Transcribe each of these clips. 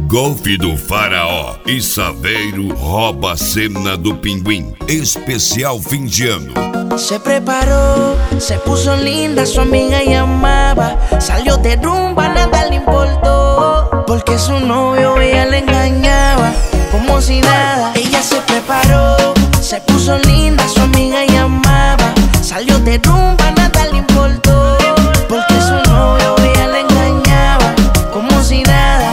Golfe do Faraó e Saveiro rouba a cena do Pinguim. Especial fim de ano. Se preparó, se puso linda, su amiga llamaba. Salió de rumba, nada le importó, porque su novio ella le engañaba, como si nada. Ella se preparó, se puso linda, su amiga llamaba. Salió de rumba, nada le importó, porque su novio ella le engañaba, como si nada.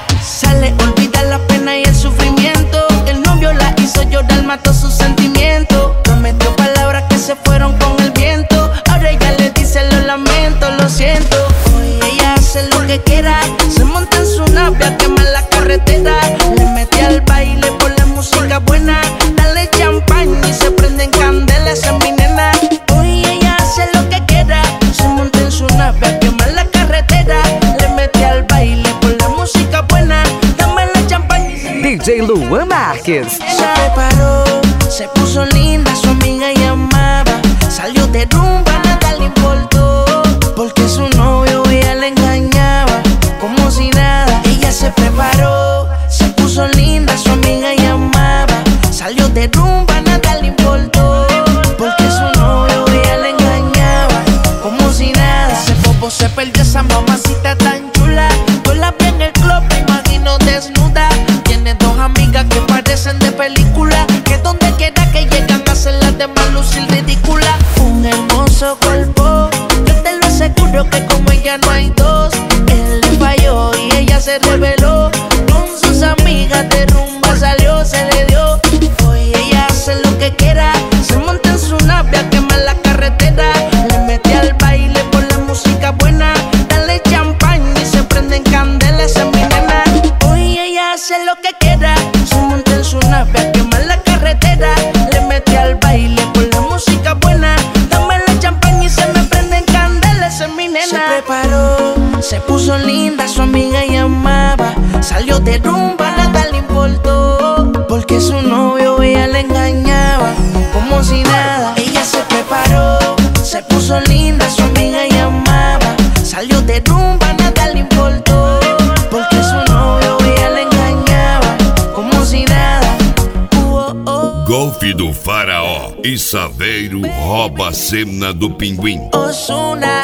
Sale, olvida la pena y el sufrimiento. El novio la hizo llorar, mató sus sentimientos. Prometió palabras que se fueron con el viento. Ahora ella le dice lo lamento, lo siento. Hoy ella hace lo que quiera, se monta en su nave a quemar la carretera. Le mete al baile por la música buena. Dale champán y se prenden candelas, esa es mi nena. Hoy ella hace lo que quiera, se monta en su nave a quemar la carretera. Le mete al baile por la música buena. Dame la champán y se DJ Luan Marques. se preparó, se puso linda, su amiga llamaba. Salió de rumba, nada le importó, porque su novio ella le engañaba, como si nada. Ella se preparó, se puso linda, su amiga llamaba. Salió de rumba, nada le importó, porque su novio ella le engañaba, como si nada. Ese bobo se perdió, esa mamacita tan chula. Yo la vi en el club, me imagino desnuda. Tiene dos amigas que parecen de película, que donde quiera que llegan hacen las demás lucir ridícula. Un hermoso cuerpo, yo te lo aseguro que como ella no hay dos. Él le falló y ella se reveló, con sus amigas de rumba salió, se le dio. Hoy ella hace lo que quiera, se monta en su nave a quemar la carretera. Le mete al baile por la música buena. Dale champán y se prenden candelas, esa es mi nena. Hoy ella hace lo que quiera, se monta en su nave a quemar la carretera. Le mete al baile por la música buena. Dame la champán y se me prenden candelas, esa es mi nena. Se preparó, se puso linda, su amiga llamaba. Salió de rumba, nada le importó, porque su novio ella le engañaba, como si nada. Ella se preparó, se puso linda, su amiga llamaba. Salió de rumba, nada le importó, porque su novio ella le engañaba, como si nada. Golfe do Faraó e Saveiro rouba a cena do Pinguim. Ozuna.